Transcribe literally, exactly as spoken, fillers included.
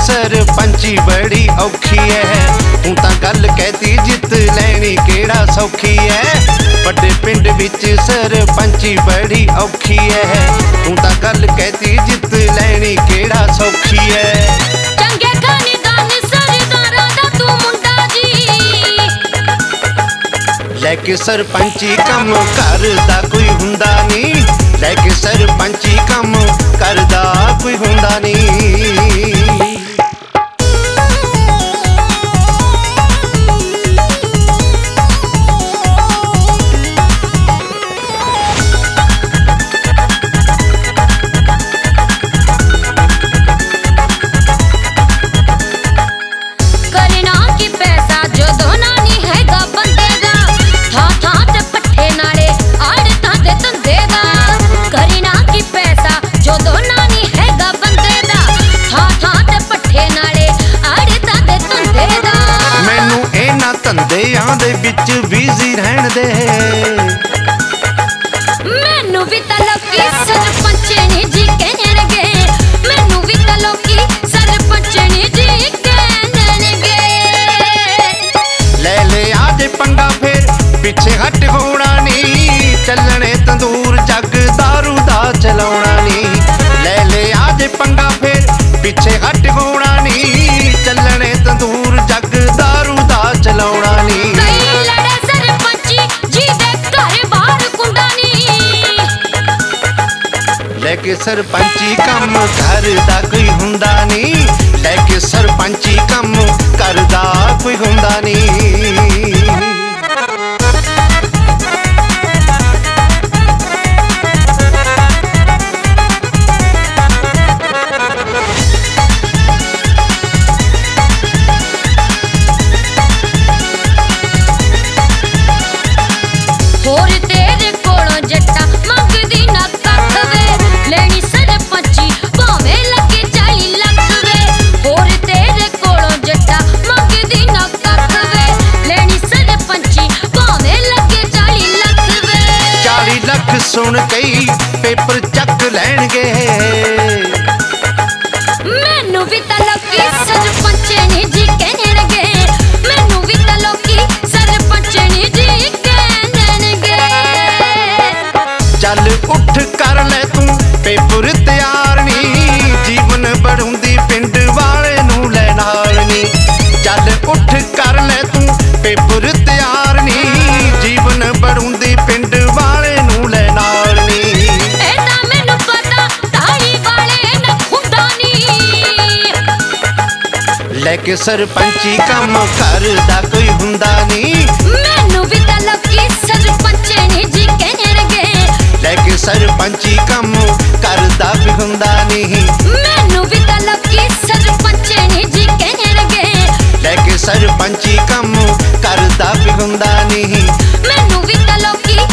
सरपंची बड़ी औखी है। तू तां गल कहती जित लैनी केड़ा सौखी है। बड़े पिंड विच सरपंची बड़ी औखी है। तू तां गल कहती जित लैनी केड़ा सौखी है। चंगे खानदान सरदारां दा तू मुंडा जी, लैके सरपंची कम करदा कोई हुंदा नी। लैके सरपंची कम करदा कोई हुंदा नी। धंधियां दे विच बिजी रहन दे। मैनू भी तां लोकी सरपंचनी जी कहणगे। मैनू भी तां लोकी सरपंचनी जी कहणगे। ले ले आज पंगा फिर पिछे हट होना नी। चलने तंदूर जग दारू दा चलाउणा नी। ले ले आज पंगा फिर पिछे हट होना नी। चलने तंदूर जग दारू दा चलाउणा नी। कई लड़े सरपंची जी दे घर बाहर कुंडा नी। लेके सरपंची कम करदा कोई हुंदा नी। लेके सरपंची कम करदा कोई हुंदा नी। होर तेरे कोलों जट्टा मंगदी ना कख वे। लेनी सरपंची भावें लगे चाली लख वे। होर तेरे कोलों जट्टा मंगदी ना कख वे। लेनी सरपंची भावें लगे चाली लख वे। चाली लख सुन कई पेपर चक लैणगे। मैनू भी तां लोकी सरपंचनी जी कहणगे। मैनू भी तां लोकी सरपंचनी जी चल उठ कर ले तू पेपर तैयार नी। जीवन बढ़ूंदी पिंड वाले नू ले नाल नी। चल उठ कर ले तू पेपर तैयार नी। जीवन बढ़ूंदी पिंड वाले नू ले नाल नी। ए तां मैनू पता ढाली वाले न खुंदा नी। लेके सरपंची कम करदा कोई हुंदा नी। मैनू भी तां लोकी सरपंचनी जी कहणगे। लेके सरपंची कम करदा भी हुंदा नी। मैनू भी तां लोकी सरपंचनी जी कहणगे। लेके सरपंची कम करदा भी हुंदा नी। मैनू भी तां लोकी